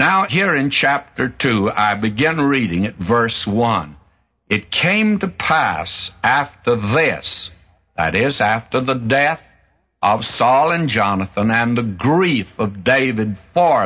Now, here in chapter 2, I begin reading at verse 1. It came to pass after this, that is, after the death of Saul and Jonathan and the grief of David for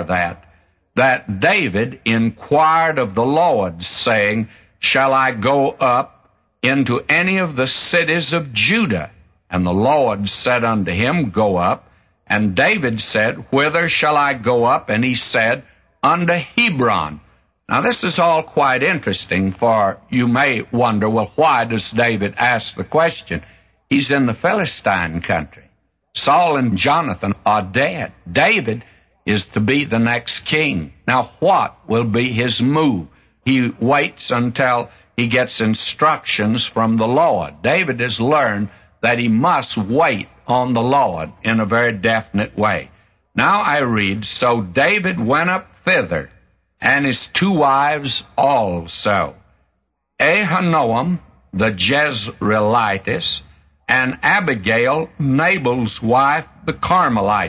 that David inquired of the Lord, saying, Shall I go up into any of the cities of Judah? And the Lord said unto him, Go up. And David said, Whither shall I go up? And he said, Unto Hebron. Now this is all quite interesting, for you may wonder, well, why does David ask the question? He's in the Philistine country. Saul and Jonathan are dead. David is to be the next king. Now, what will be his move? He waits until he gets instructions from the Lord. David has learned that he must wait on the Lord in a very definite way. Now I read, So David went up thither, and his 2 wives also, Ahinoam the Jezreelitess, and Abigail, Nabal's wife, the Carmelite.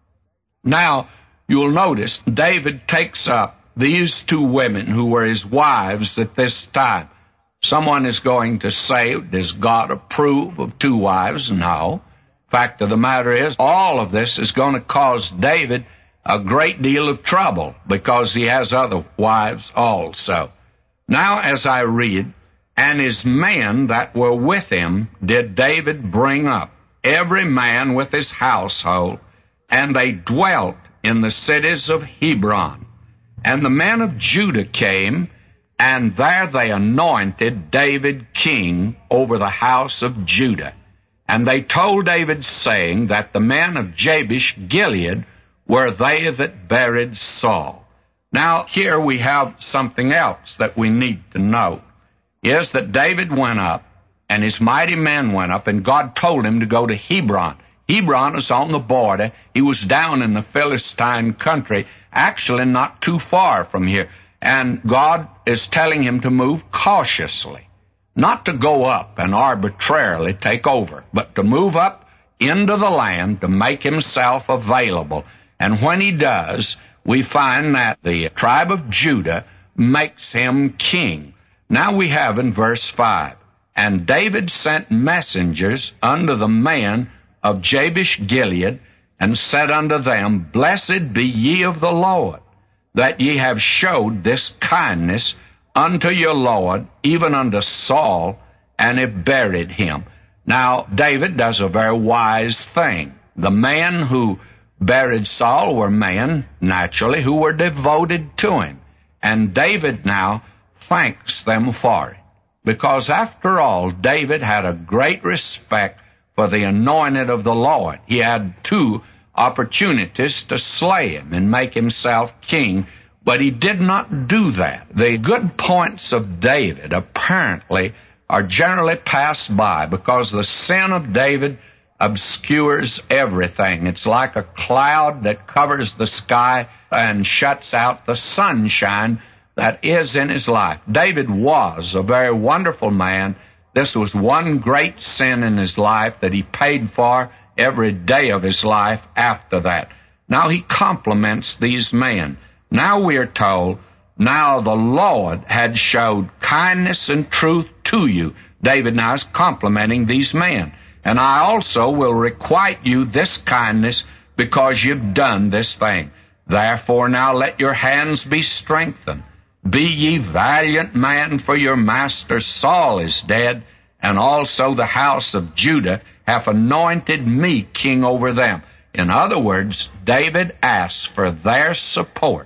Now, you'll notice David takes up these 2 women who were his wives at this time. Someone is going to say, does God approve of 2 wives? No. Fact of the matter is, all of this is going to cause David a great deal of trouble because he has other wives also. Now, as I read, And his men that were with him did David bring up, every man with his household, and they dwelt in the cities of Hebron. And the men of Judah came, and there they anointed David king over the house of Judah. And they told David, saying that the men of Jabesh Gilead were they that buried Saul. Now, here we have something else that we need to know, is that David went up, and his mighty men went up, and God told him to go to Hebron. Hebron is on the border. He was down in the Philistine country, actually not too far from here. And God is telling him to move cautiously, not to go up and arbitrarily take over, but to move up into the land to make himself available. And when he does, we find that the tribe of Judah makes him king. Now we have in verse 5, And David sent messengers unto the men of Jabesh Gilead, and said unto them, Blessed be ye of the Lord, that ye have showed this kindness unto your Lord, even unto Saul, and have buried him. Now, David does a very wise thing. The men who buried Saul were men, naturally, who were devoted to him. And David now thanks them for it, because after all, David had a great respect for the anointed of the Lord. He had 2 opportunities to slay him and make himself king, but he did not do that. The good points of David apparently are generally passed by because the sin of David obscures everything. It's like a cloud that covers the sky and shuts out the sunshine that is in his life. David was a very wonderful man. This was one great sin in his life that he paid for every day of his life after that. Now he compliments these men. Now we are told, now the Lord had showed kindness and truth to you. David now is complimenting these men. And I also will requite you this kindness because you've done this thing. Therefore now let your hands be strengthened. Be ye valiant man, for your master Saul is dead, and also the house of Judah hath anointed me king over them. In other words, David asks for their support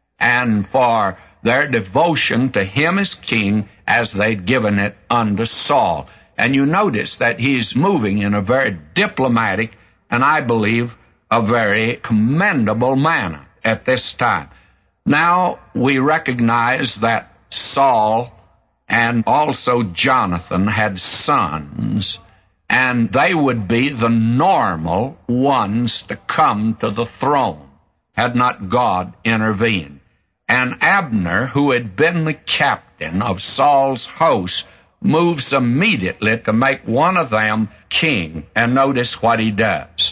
and for their devotion to him as king as they'd given it unto Saul. And you notice that he's moving in a very diplomatic and I believe a very commendable manner at this time. Now we recognize that Saul and also Jonathan had sons, and they would be the normal ones to come to the throne had not God intervened. And Abner, who had been the captain of Saul's host, moves immediately to make one of them king. And notice what he does.